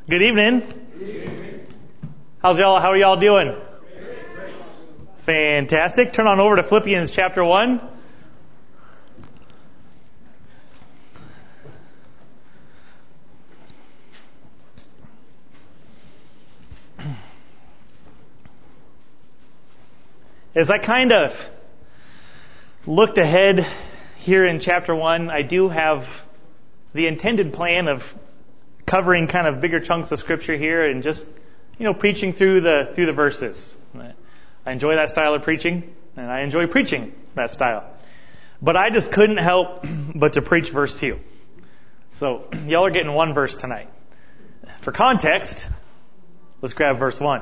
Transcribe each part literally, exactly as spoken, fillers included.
Good evening. Good evening. How's y'all? How are y'all doing? Fantastic. Turn on over to Philippians chapter one. As I kind of looked ahead here in chapter one, I do have the intended plan of covering kind of bigger chunks of scripture here and just, you know, preaching through the through the verses. I enjoy that style of preaching, and I enjoy preaching that style. But I just couldn't help but to preach verse two. So y'all are getting one verse tonight. For context, let's grab verse one.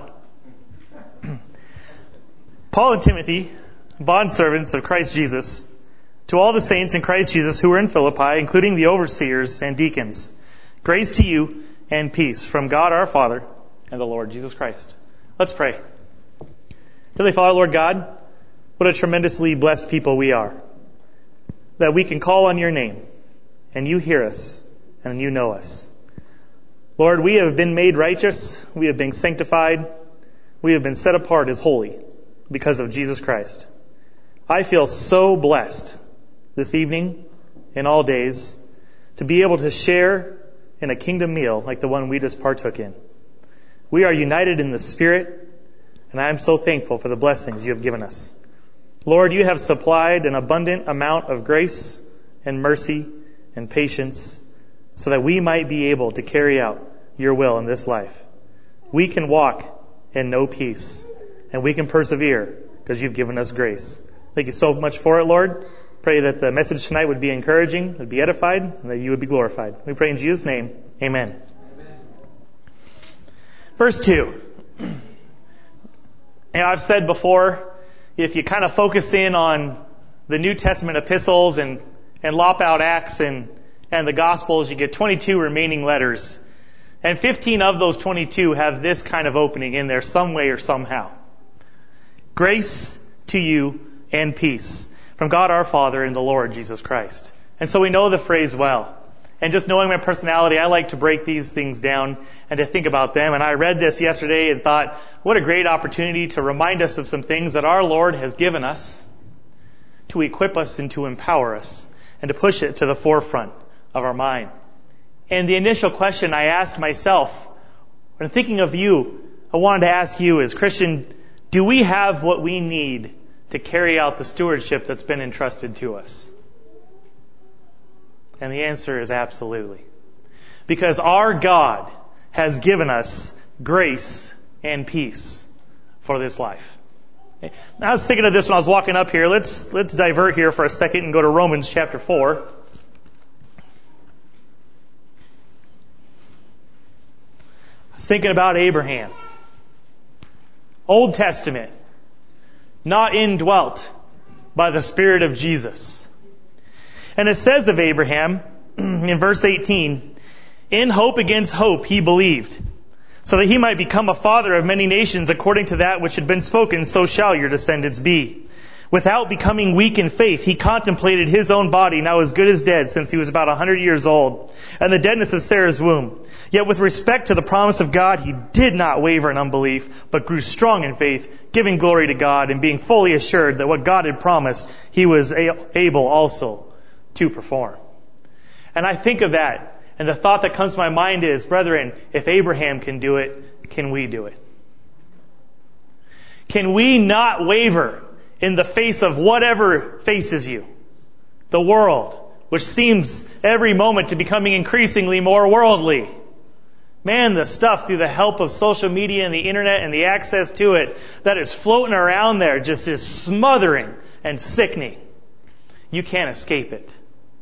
Paul and Timothy, bondservants of Christ Jesus, to all the saints in Christ Jesus who are in Philippi, including the overseers and deacons, grace to you and peace from God our Father and the Lord Jesus Christ. Let's pray. Heavenly Father, Lord God, what a tremendously blessed people we are, that we can call on your name, and you hear us, and you know us. Lord, we have been made righteous, we have been sanctified, we have been set apart as holy because of Jesus Christ. I feel so blessed this evening and all days to be able to share in a kingdom meal like the one we just partook in. We are united in the Spirit, and I am so thankful for the blessings you have given us. Lord, you have supplied an abundant amount of grace and mercy and patience so that we might be able to carry out your will in this life. We can walk and know peace, and we can persevere because you've given us grace. Thank you so much for it, Lord. Pray that the message tonight would be encouraging, would be edified, and that you would be glorified. We pray in Jesus' name. Amen. Amen. Verse two. And I've said before, if you kind of focus in on the New Testament epistles and, and lop out Acts and, and the Gospels, you get twenty-two remaining letters. And fifteen of those twenty-two have this kind of opening in there some way or somehow. Grace to you and peace from God our Father and the Lord Jesus Christ. And so we know the phrase well. And just knowing my personality, I like to break these things down and to think about them. And I read this yesterday and thought, what a great opportunity to remind us of some things that our Lord has given us to equip us and to empower us and to push it to the forefront of our mind. And the initial question I asked myself, when thinking of you, I wanted to ask you is, Christian, do we have what we need to carry out the stewardship that's been entrusted to us? And the answer is absolutely. Because our God has given us grace and peace for this life. I was thinking of this when I was walking up here. Let's, let's divert here for a second and go to Romans chapter four. I was thinking about Abraham. Old Testament. Not indwelt by the Spirit of Jesus. And it says of Abraham, in verse eighteen, in hope against hope he believed, so that he might become a father of many nations according to that which had been spoken, so shall your descendants be. Without becoming weak in faith, he contemplated his own body, now as good as dead, since he was about a hundred years old, and the deadness of Sarah's womb. Yet with respect to the promise of God, he did not waver in unbelief, but grew strong in faith, giving glory to God, and being fully assured that what God had promised, he was able also to perform. And I think of that, and the thought that comes to my mind is, brethren, if Abraham can do it, can we do it? Can we not waver in the face of whatever faces you? The world, which seems every moment to becoming increasingly more worldly. Man, the stuff through the help of social media and the internet and the access to it that is floating around there just is smothering and sickening. You can't escape it.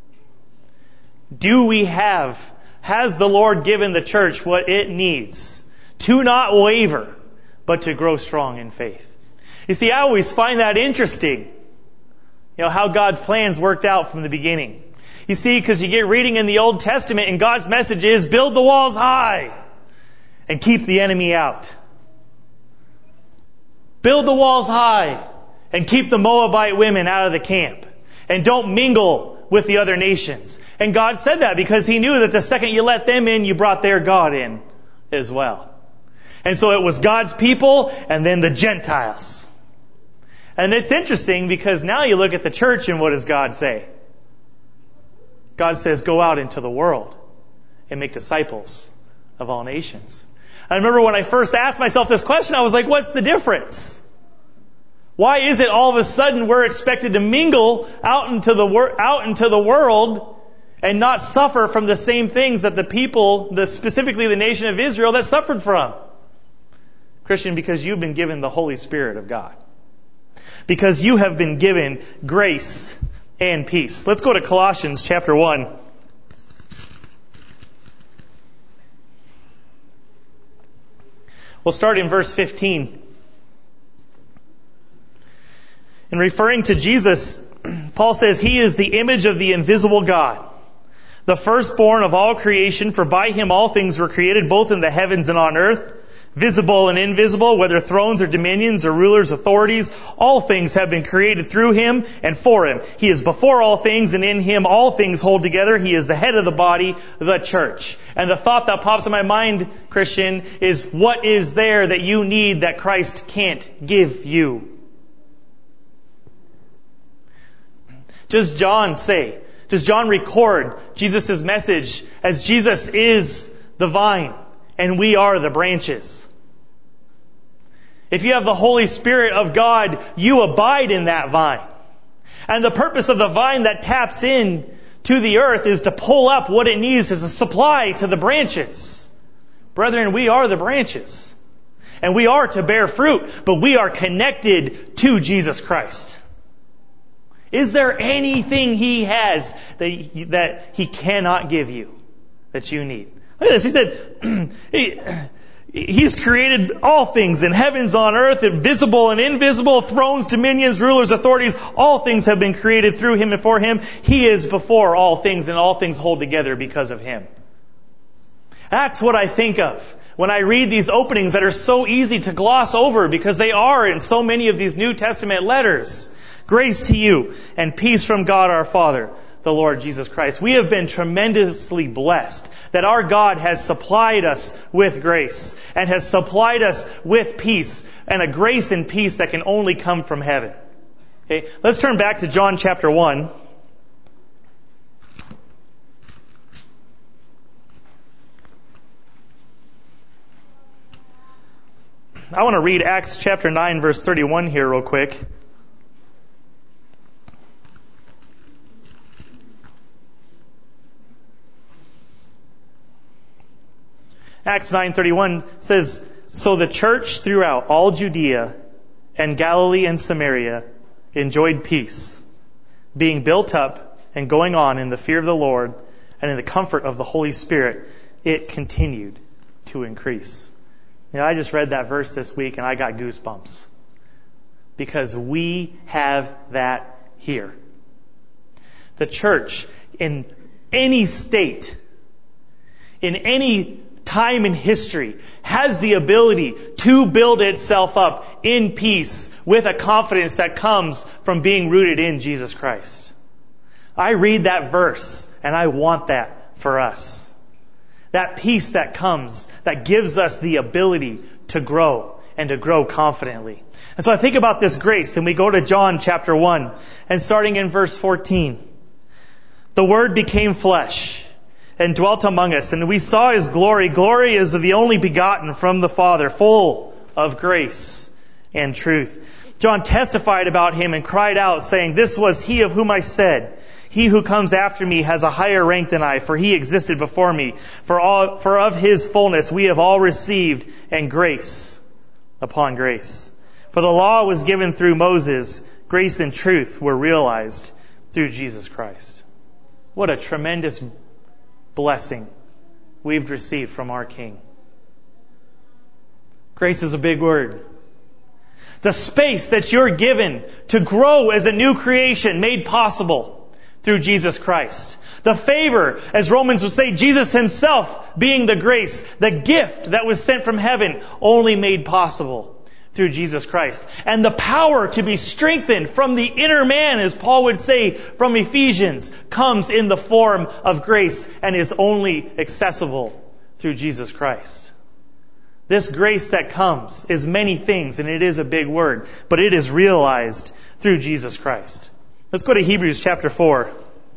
Do we have, has the Lord given the church what it needs to not waver, but to grow strong in faith? You see, I always find that interesting, you know, how God's plans worked out from the beginning. You see, because you get reading in the Old Testament and God's message is build the walls high and keep the enemy out. Build the walls high and keep the Moabite women out of the camp. And don't mingle with the other nations. And God said that because He knew that the second you let them in, you brought their God in as well. And so it was God's people and then the Gentiles. And it's interesting because now you look at the church and what does God say? God says, go out into the world and make disciples of all nations. I remember when I first asked myself this question, I was like, what's the difference? Why is it all of a sudden we're expected to mingle out into the wor- out into the world and not suffer from the same things that the people, the specifically the nation of Israel, that suffered from? Christian, because you've been given the Holy Spirit of God. Because you have been given grace and peace. Let's go to Colossians chapter one. We'll start in verse fifteen. In referring to Jesus, Paul says, He is the image of the invisible God, the firstborn of all creation, for by Him all things were created, both in the heavens and on earth, visible and invisible, whether thrones or dominions or rulers, authorities, all things have been created through Him and for Him. He is before all things, and in Him all things hold together. He is the head of the body, the church. And the thought that pops in my mind, Christian, is what is there that you need that Christ can't give you? Does John say, does John record Jesus' message as Jesus is the vine and we are the branches? If you have the Holy Spirit of God, you abide in that vine. And the purpose of the vine that taps in to the earth is to pull up what it needs as a supply to the branches. Brethren, we are the branches. And we are to bear fruit, but we are connected to Jesus Christ. Is there anything He has that he, that He cannot give you that you need? Look at this. He said, he, He's created all things in heavens, on earth, visible and invisible, thrones, dominions, rulers, authorities. All things have been created through Him and for Him. He is before all things, and all things hold together because of Him. That's what I think of when I read these openings that are so easy to gloss over because they are in so many of these New Testament letters. Grace to you and peace from God our Father, the Lord Jesus Christ. We have been tremendously blessed that our God has supplied us with grace and has supplied us with peace, and a grace and peace that can only come from heaven. Okay, let's turn back to John chapter one. I want to read Acts chapter nine verse thirty-one here real quick. Acts nine thirty-one says, So the church throughout all Judea and Galilee and Samaria enjoyed peace, being built up and going on in the fear of the Lord and in the comfort of the Holy Spirit. It continued to increase. You know, I just read that verse this week and I got goosebumps because we have that here. The church in any state, in any time in history, has the ability to build itself up in peace with a confidence that comes from being rooted in Jesus Christ. I read that verse and I want that for us. That peace that comes, that gives us the ability to grow and to grow confidently. And so I think about this grace, and we go to John chapter one, and starting in verse fourteen. The Word became flesh and dwelt among us, and we saw His glory. Glory is of the only begotten from the Father, full of grace and truth. John testified about Him and cried out, saying, This was He of whom I said, He who comes after me has a higher rank than I, for He existed before me. For all, for of His fullness we have all received, and grace upon grace. For the law was given through Moses, grace and truth were realized through Jesus Christ. What a tremendous blessing we've received from our King. Grace is a big word. The space that you're given to grow as a new creation made possible through Jesus Christ. The favor, as Romans would say, Jesus Himself being the grace, the gift that was sent from heaven, only made possible through Jesus Christ. And the power to be strengthened from the inner man, as Paul would say from Ephesians, comes in the form of grace and is only accessible through Jesus Christ. This grace that comes is many things, and it is a big word, but it is realized through Jesus Christ. Let's go to Hebrews chapter four.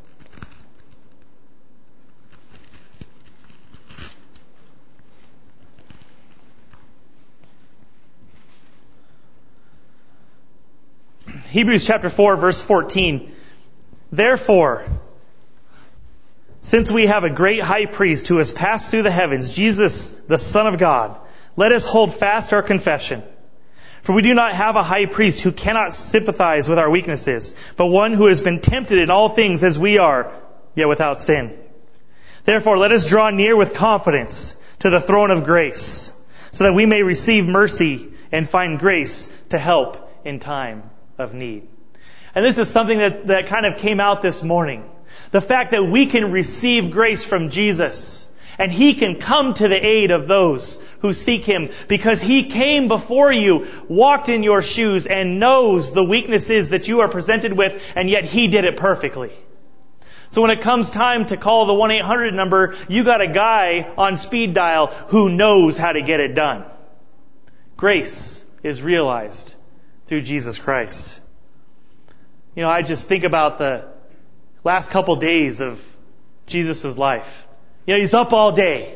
Hebrews chapter four, verse fourteen. Therefore, since we have a great high priest who has passed through the heavens, Jesus, the Son of God, let us hold fast our confession. For we do not have a high priest who cannot sympathize with our weaknesses, but one who has been tempted in all things as we are, yet without sin. Therefore, let us draw near with confidence to the throne of grace, so that we may receive mercy and find grace to help in time of need. And this is something that, that kind of came out this morning. The fact that we can receive grace from Jesus, and He can come to the aid of those who seek Him, because He came before you, walked in your shoes, and knows the weaknesses that you are presented with, and yet He did it perfectly. So when it comes time to call the one eight hundred number, you got a guy on speed dial who knows how to get it done. Grace is realized through Jesus Christ. You know, I just think about the last couple days of Jesus' life. You know, He's up all day.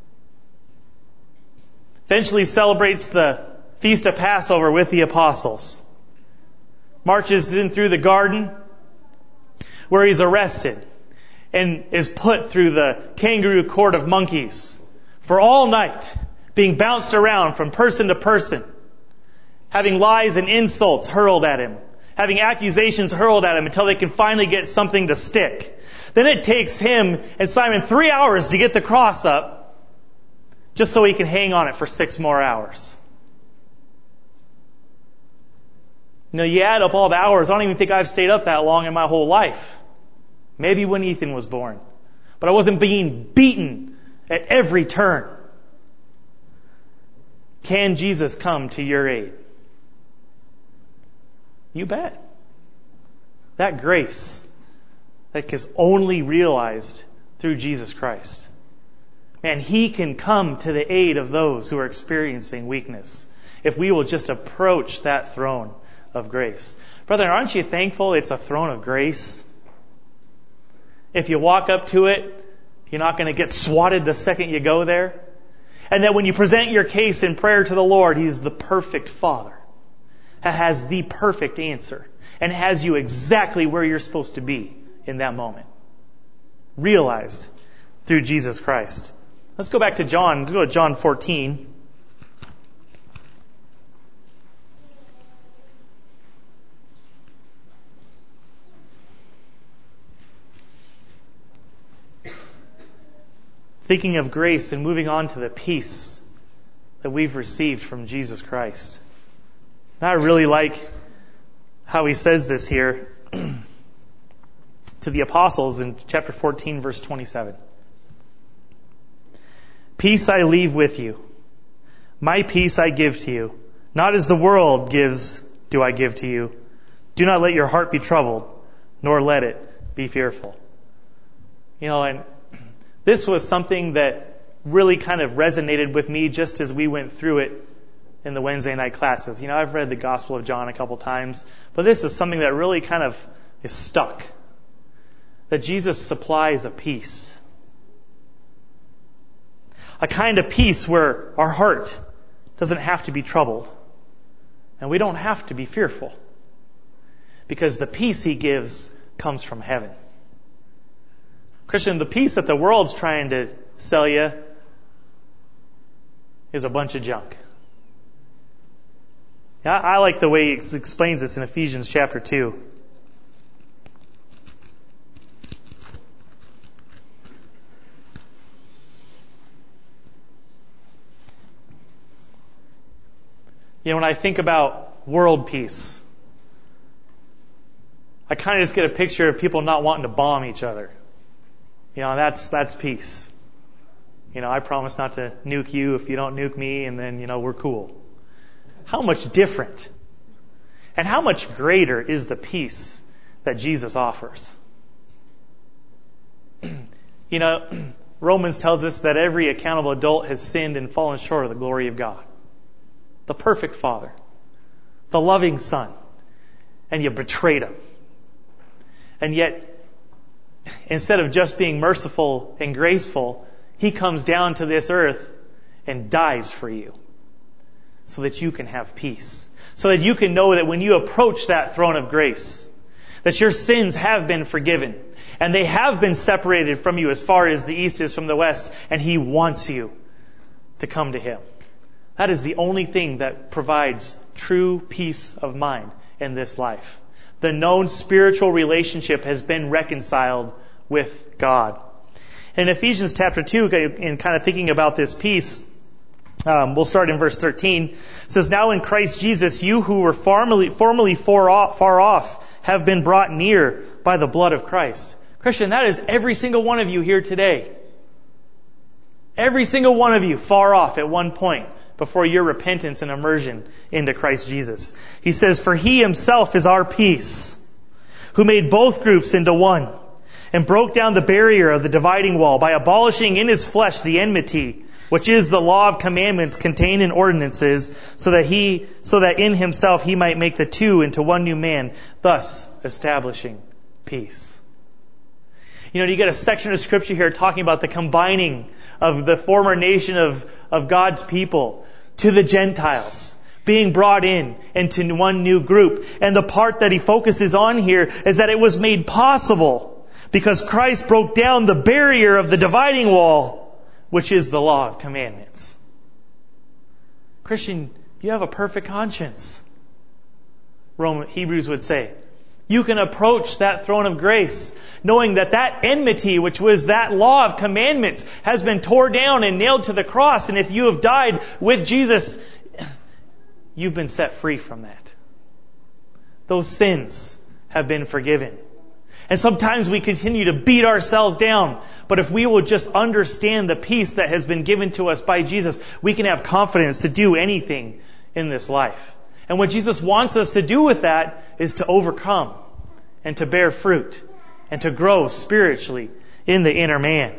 Eventually celebrates the Feast of Passover with the apostles. Marches in through the garden where He's arrested and is put through the kangaroo court of monkeys for all night, being bounced around from person to person, having lies and insults hurled at Him, having accusations hurled at Him until they can finally get something to stick. Then it takes Him and Simon three hours to get the cross up, just so He can hang on it for six more hours. You know, you add up all the hours, I don't even think I've stayed up that long in my whole life. Maybe when Ethan was born. But I wasn't being beaten at every turn. Can Jesus come to your aid? You bet. That grace that is only realized through Jesus Christ. Man, He can come to the aid of those who are experiencing weakness if we will just approach that throne of grace. Brother, aren't you thankful it's a throne of grace? If you walk up to it, you're not going to get swatted the second you go there. And that when you present your case in prayer to the Lord, He's the perfect Father, has the perfect answer, and has you exactly where you're supposed to be in that moment. Realized through Jesus Christ. Let's go back to John. Let's go to John fourteen. Thinking of grace and moving on to the peace that we've received from Jesus Christ. And I really like how he says this here to the apostles in chapter fourteen, verse twenty-seven. Peace I leave with you. My peace I give to you. Not as the world gives do I give to you. Do not let your heart be troubled, nor let it be fearful. You know, and this was something that really kind of resonated with me just as we went through it in the Wednesday night classes. You know, I've read the Gospel of John a couple times, but this is something that really kind of is stuck. That Jesus supplies a peace. A kind of peace where our heart doesn't have to be troubled. And we don't have to be fearful. Because the peace He gives comes from heaven. Christian, the peace that the world's trying to sell you is a bunch of junk. I, I like the way he explains this in Ephesians chapter two. You know, when I think about world peace, I kind of just get a picture of people not wanting to bomb each other. You know, that's that's peace. You know, I promise not to nuke you if you don't nuke me, and then, you know, we're cool. How much different and how much greater is the peace that Jesus offers? You know, Romans tells us that every accountable adult has sinned and fallen short of the glory of God. The perfect Father. The loving Son. And you betrayed Him. And yet, instead of just being merciful and graceful, He comes down to this earth and dies for you. So that you can have peace. So that you can know that when you approach that throne of grace, that your sins have been forgiven. And they have been separated from you as far as the east is from the west. And He wants you to come to Him. That is the only thing that provides true peace of mind in this life. The known spiritual relationship has been reconciled with God. In Ephesians chapter two, in kind of thinking about this peace, um, we'll start in verse thirteen. It says, "Now in Christ Jesus, you who were formerly, formerly far off, far off have been brought near by the blood of Christ." Christian, that is every single one of you here today. Every single one of you far off at one point before your repentance and immersion into Christ Jesus. He says, "For He Himself is our peace, who made both groups into one, and broke down the barrier of the dividing wall by abolishing in His flesh the enmity, which is the law of commandments contained in ordinances, so that He, so that in Himself He might make the two into one new man, thus establishing peace." You know, you get a section of Scripture here talking about the combining of the former nation of, of God's people to the Gentiles, being brought in into one new group. And the part that he focuses on here is that it was made possible because Christ broke down the barrier of the dividing wall, which is the law of commandments. Christian, you have a perfect conscience, Roman Hebrews would say. You can approach that throne of grace knowing that that enmity, which was that law of commandments, has been torn down and nailed to the cross. And if you have died with Jesus, you've been set free from that. Those sins have been forgiven. And sometimes we continue to beat ourselves down. But if we will just understand the peace that has been given to us by Jesus, we can have confidence to do anything in this life. And what Jesus wants us to do with that is to overcome and to bear fruit and to grow spiritually in the inner man.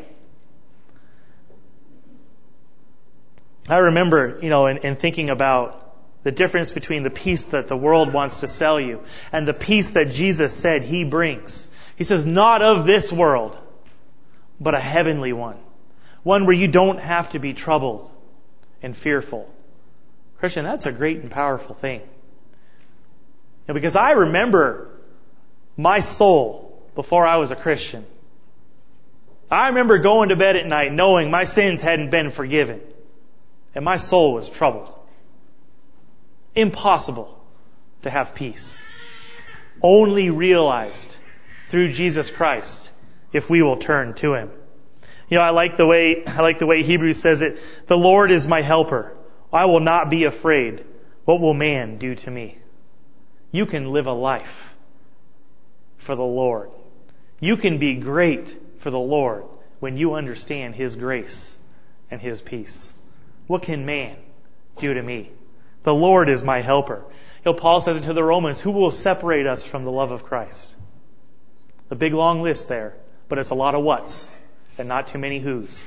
I remember, you know, in, in thinking about the difference between the peace that the world wants to sell you and the peace that Jesus said He brings. He says, not of this world, but a heavenly one. One where you don't have to be troubled and fearful. Christian, that's a great and powerful thing. And because I remember my soul before I was a Christian. I remember going to bed at night knowing my sins hadn't been forgiven. And my soul was troubled. Impossible to have peace. Only realized through Jesus Christ if we will turn to Him. You know, I like the way, I like the way Hebrews says it. The Lord is my helper. I will not be afraid. What will man do to me? You can live a life for the Lord. You can be great for the Lord when you understand His grace and His peace. What can man do to me? The Lord is my helper. You know, Paul says it to the Romans, who will separate us from the love of Christ? A big long list there, but it's a lot of whats and not too many whos.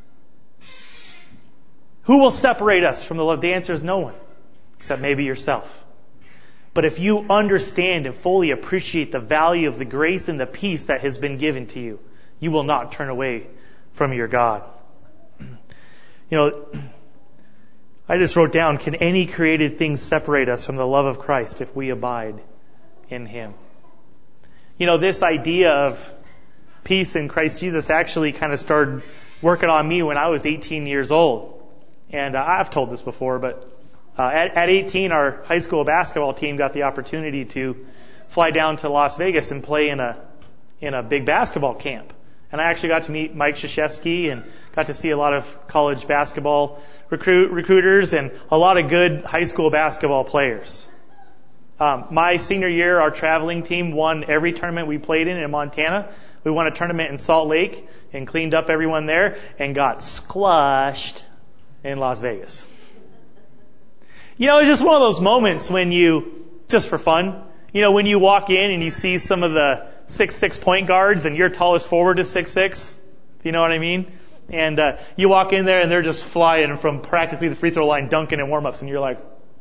Who will separate us from the love? The answer is no one, except maybe yourself. But if you understand and fully appreciate the value of the grace and the peace that has been given to you, you will not turn away from your God. You know, I just wrote down, can any created thing separate us from the love of Christ if we abide in Him? You know, this idea of peace in Christ Jesus actually kind of started working on me when I was eighteen years old. And uh, I've told this before, but uh, at, at eighteen, our high school basketball team got the opportunity to fly down to Las Vegas and play in a in a big basketball camp. And I actually got to meet Mike Krzyzewski and got to see a lot of college basketball recruit recruiters and a lot of good high school basketball players. Um, my senior year, our traveling team won every tournament we played in in Montana. We won a tournament in Salt Lake and cleaned up everyone there and got squashed in Las Vegas. You know, it's just one of those moments when you, just for fun, you know, when you walk in and you see some of the six six point guards and your tallest forward is six six. You know what I mean? And uh, you walk in there and they're just flying from practically the free throw line, dunking in warm-ups, and you're like,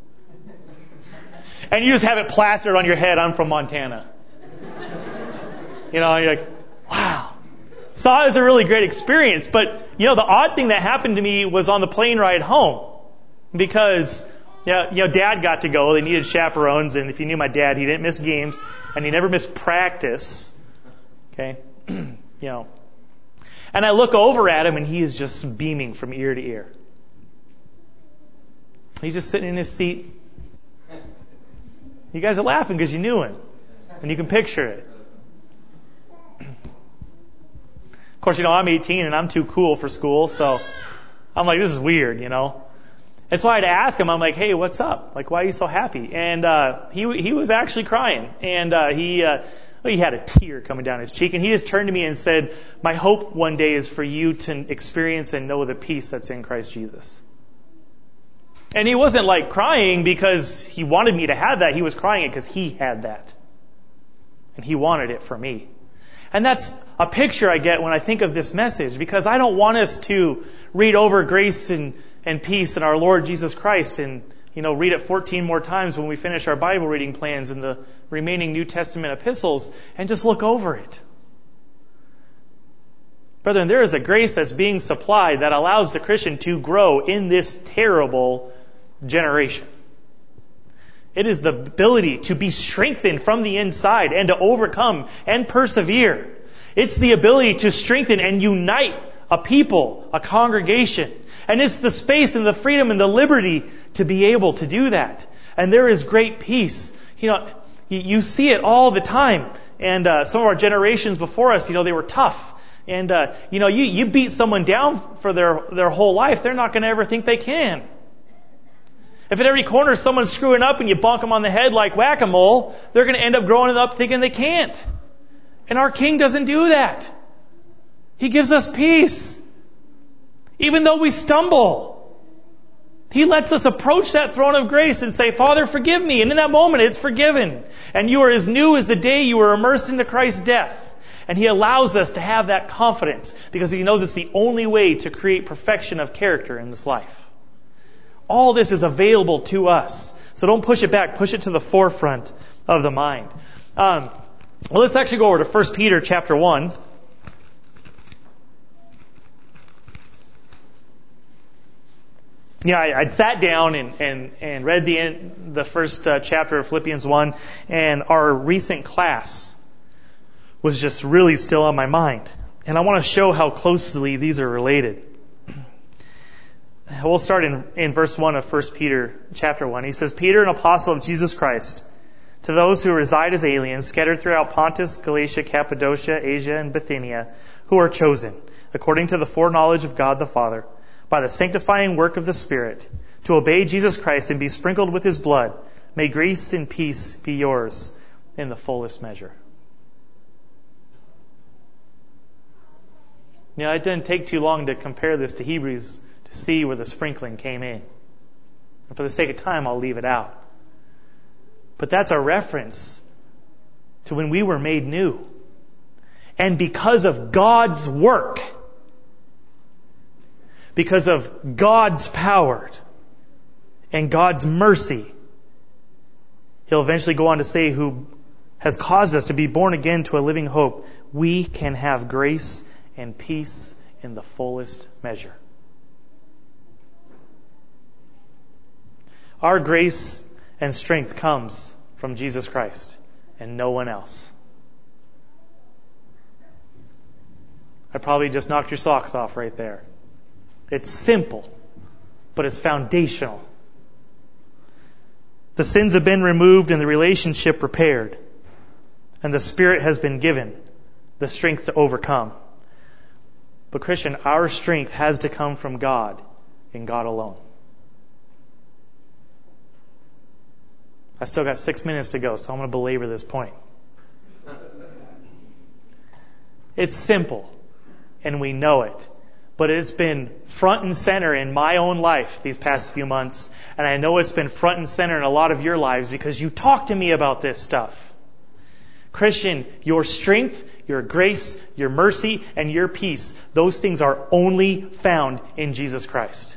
and you just have it plastered on your head, I'm from Montana. You know, you're like, wow. So it was a really great experience. But, you know, the odd thing that happened to me was on the plane ride home. Because, you know, you know, Dad got to go. They needed chaperones. And if you knew my dad, he didn't miss games. And he never missed practice. Okay? You know. And I look over at him and he is just beaming from ear to ear. He's just sitting in his seat. You guys are laughing because you knew him. And you can picture it. Of course, you know, I'm eighteen and I'm too cool for school. So I'm like, this is weird, you know. And so I had to ask him, I'm like, hey, what's up? Like, why are you so happy? And uh, he he was actually crying. And uh, he uh, he had a tear coming down his cheek. And he just turned to me and said, my hope one day is for you to experience and know the peace that's in Christ Jesus. And he wasn't like crying because he wanted me to have that. He was crying it because he had that. And he wanted it for me. And that's a picture I get when I think of this message, because I don't want us to read over grace and, and peace in our Lord Jesus Christ and, you know, read it fourteen more times when we finish our Bible reading plans and the remaining New Testament epistles and just look over it. Brethren, there is a grace that's being supplied that allows the Christian to grow in this terrible generation. It is the ability to be strengthened from the inside and to overcome and persevere. It's the ability to strengthen and unite a people, a congregation. And it's the space and the freedom and the liberty to be able to do that. And there is great peace. You know, you see it all the time. And uh, some of our generations before us, you know, they were tough. And, uh, you know, you, you beat someone down for their, their whole life, they're not going to ever think they can. If at every corner someone's screwing up and you bonk them on the head like whack-a-mole, they're going to end up growing up thinking they can't. And our King doesn't do that. He gives us peace. Even though we stumble, He lets us approach that throne of grace and say, Father, forgive me. And in that moment, it's forgiven. And you are as new as the day you were immersed into Christ's death. And He allows us to have that confidence because He knows it's the only way to create perfection of character in this life. All this is available to us. So don't push it back. Push it to the forefront of the mind. Um, well, let's actually go over to First Peter chapter one. Yeah, I, I'd sat down and, and, and read the end, the first uh, chapter of Philippians one, and our recent class was just really still on my mind. And I want to show how closely these are related. We'll start in, in verse one of First Peter chapter one. He says, Peter, an apostle of Jesus Christ, to those who reside as aliens, scattered throughout Pontus, Galatia, Cappadocia, Asia, and Bithynia, who are chosen, according to the foreknowledge of God the Father, by the sanctifying work of the Spirit, to obey Jesus Christ and be sprinkled with His blood, may grace and peace be yours in the fullest measure. You know, it didn't take too long to compare this to Hebrews to see where the sprinkling came in. And for the sake of time, I'll leave it out. But that's a reference to when we were made new. And because of God's work, because of God's power and God's mercy, He'll eventually go on to say, who has caused us to be born again to a living hope, we can have grace and peace in the fullest measure. Our grace and strength comes from Jesus Christ and no one else. I probably just knocked your socks off right there. It's simple, but it's foundational. The sins have been removed and the relationship repaired. And the Spirit has been given the strength to overcome. But Christian, our strength has to come from God and God alone. I still got six minutes to go, so I'm going to belabor this point. It's simple, and we know it. But it's been front and center in my own life these past few months. And I know it's been front and center in a lot of your lives because you talk to me about this stuff. Christian, your strength, your grace, your mercy, and your peace, those things are only found in Jesus Christ.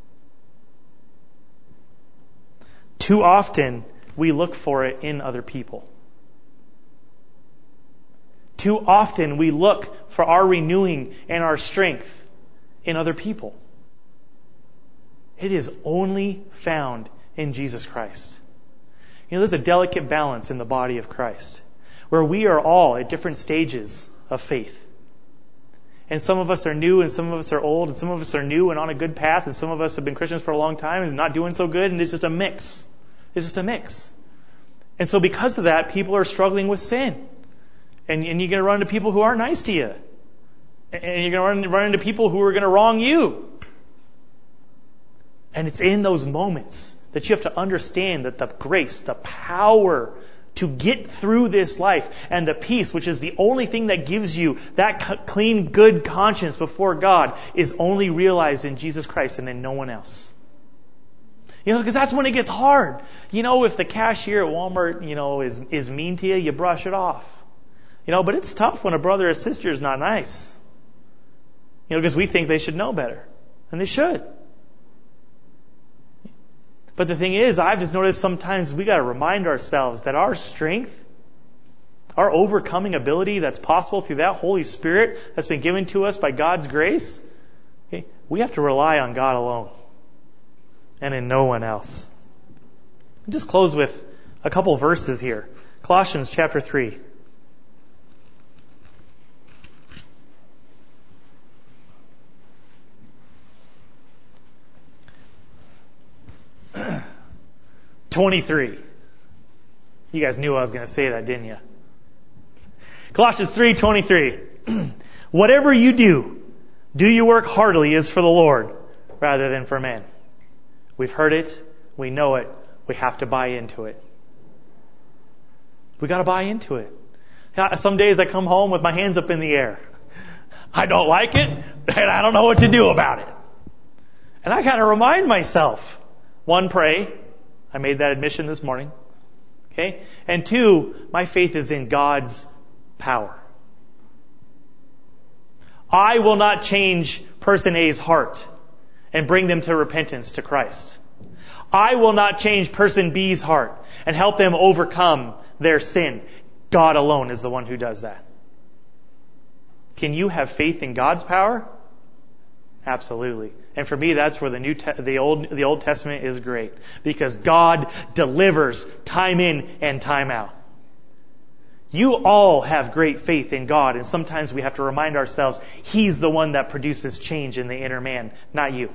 Too often, we look for it in other people. Too often, we look for our renewing and our strength in other people. It is only found in Jesus Christ. You know, there's a delicate balance in the body of Christ, where we are all at different stages of faith. And some of us are new and some of us are old, and some of us are new and on a good path, and some of us have been Christians for a long time and not doing so good, and it's just a mix. It's just a mix. And so because of that, people are struggling with sin. And, and you're going to run into people who aren't nice to you. And you're going to run, run into people who are going to wrong you. And it's in those moments that you have to understand that the grace, the power to get through this life, and the peace, which is the only thing that gives you that clean, good conscience before God, is only realized in Jesus Christ and in no one else. You know, because that's when it gets hard. You know, if the cashier at Walmart, you know, is, is mean to you, you brush it off. You know, but it's tough when a brother or sister is not nice. You know, because we think they should know better. And they should. But the thing is, I've just noticed sometimes we got to remind ourselves that our strength, our overcoming ability that's possible through that Holy Spirit that's been given to us by God's grace, okay, we have to rely on God alone and in no one else. I'll just close with a couple verses here. Colossians chapter three. twenty-three. You guys knew I was going to say that, didn't you? Colossians three twenty-three. Whatever you do, do your work heartily as for the Lord rather than for men. We've heard it. We know it. We have to buy into it. We got to buy into it. Some days I come home with my hands up in the air. I don't like it, and I don't know what to do about it. And I got to remind myself. One, pray. I made that admission this morning. Okay? And two, my faith is in God's power. I will not change person A's heart and bring them to repentance to Christ. I will not change person B's heart and help them overcome their sin. God alone is the one who does that. Can you have faith in God's power? Absolutely. And for me, that's where the New Te- the Old the Old Testament is great, because God delivers time in and time out. You all have great faith in God, and sometimes we have to remind ourselves He's the one that produces change in the inner man, not you.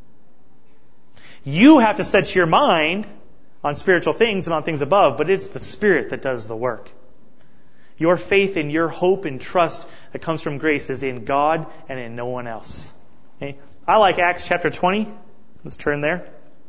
You have to set your mind on spiritual things and on things above, but it's the Spirit that does the work. Your faith and your hope and trust that comes from grace is in God and in no one else. Okay? I like Acts chapter twenty. Let's turn there.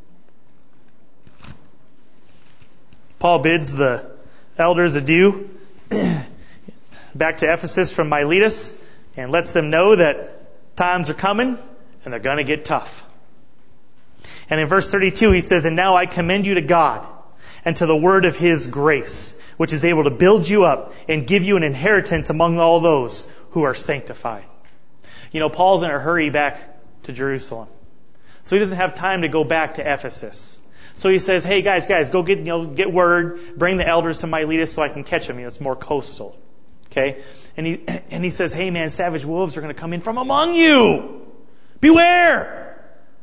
Paul bids the elders adieu back to Ephesus from Miletus and lets them know that times are coming and they're going to get tough. And in verse thirty-two he says, "And now I commend you to God and to the word of His grace, which is able to build you up and give you an inheritance among all those who are sanctified." You know, Paul's in a hurry back to Jerusalem. So he doesn't have time to go back to Ephesus. So he says, hey guys, guys, go get, you know, get word, bring the elders to Miletus so I can catch them. You know, it's more coastal. Okay? And he, and he says, hey man, savage wolves are going to come in from among you. Beware!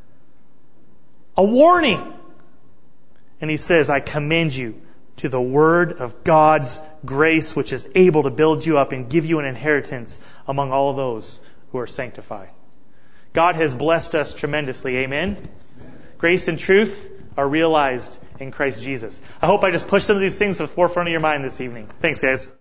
A warning. And he says, I commend you to the word of God's grace, which is able to build you up and give you an inheritance among all those who are sanctified. God has blessed us tremendously. Amen? Amen. Grace and truth are realized in Christ Jesus. I hope I just pushed some of these things to the forefront of your mind this evening. Thanks, guys.